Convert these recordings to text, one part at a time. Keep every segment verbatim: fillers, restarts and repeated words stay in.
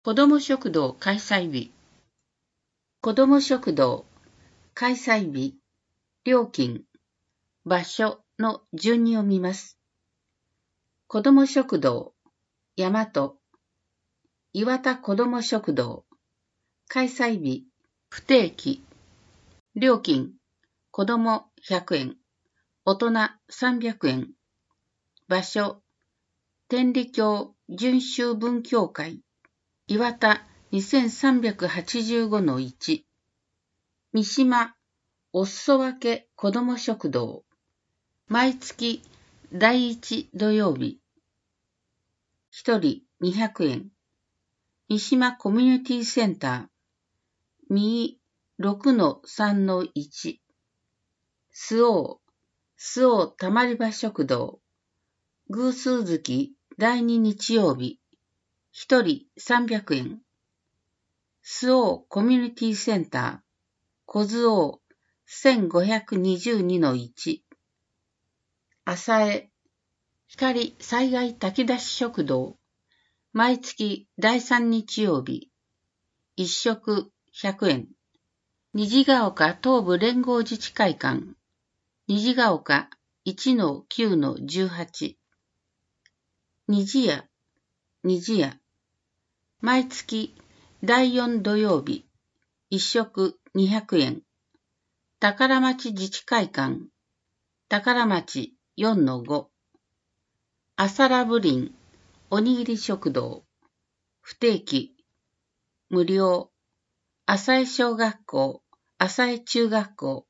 子ども食堂開催日。子ども食堂開催日、料金、場所の順に読みます。子ども食堂、大和、岩田子ども食堂、開催日、不定期、料金、子どもひゃくえん、大人さんびゃくえん、場所、天理教純宗文教会、岩田にせんさんびゃくはちじゅうごのいち、三島お裾分け子ども食堂、毎月だいいち土曜日、ひとりにひゃくえん、三島コミュニティセンター、右 ろくのさんのいち、周防、周防たまり場食堂、偶数月だいに日曜日、ひとりさんびゃくえん、周防コミュニティセンター、小周防せんごひゃくにじゅうにのいち、浅江、光災害炊き出し食堂、毎月だいさん日曜日、一食ひゃくえん、虹ヶ丘東部連合自治会館、虹ヶ丘いちのきゅうのじゅうはち、虹屋、虹屋、毎月だいよん土曜日、一食にひゃくえん、宝町自治会館、宝町よんのご、朝ラブリン、おにぎり食堂、不定期、無料、浅江小学校、浅江中学校、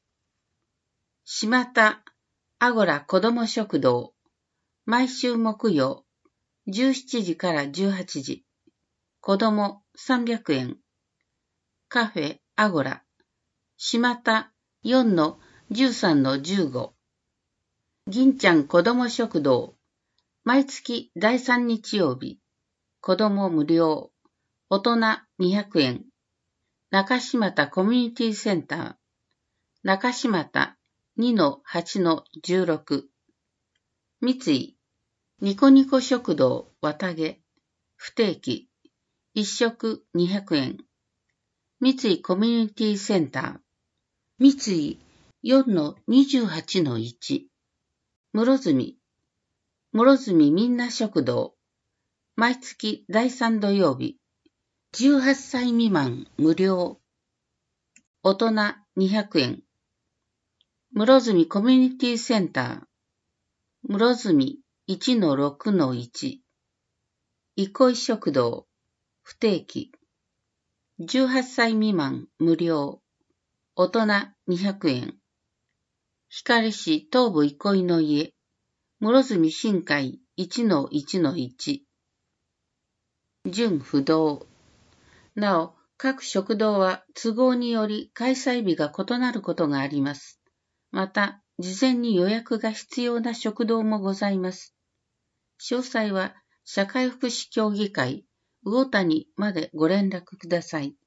島田あごら子ども食堂、毎週木曜、じゅうしちじからじゅうはちじ、子どもさんびゃくえん、カフェあごら、島田よんのじゅうさんのじゅうご、銀ちゃん子ども食堂、毎月だいさん日曜日、子ども無料、大人にひゃくえん、中島田コミュニティセンター、中島田にのはちのじゅうろく、三井、ニコニコ食堂綿毛、不定期、一食にひゃくえん、三井コミュニティセンター、三井よんのにじゅうはちのいち、室住、室住みんな食堂、毎月だいさん土曜日、じゅうはっさい未満無料、大人にひゃくえん、室住コミュニティセンター、室住いちのろくのいち、憩い食堂、不定期、じゅうはっさい未満無料、大人にひゃくえん、光市東部憩いの家、室住新会いちのいちのいち、準不動。なお、各食堂は都合により開催日が異なることがあります。また、事前に予約が必要な食堂もございます。詳細は社会福祉協議会魚谷までご連絡ください。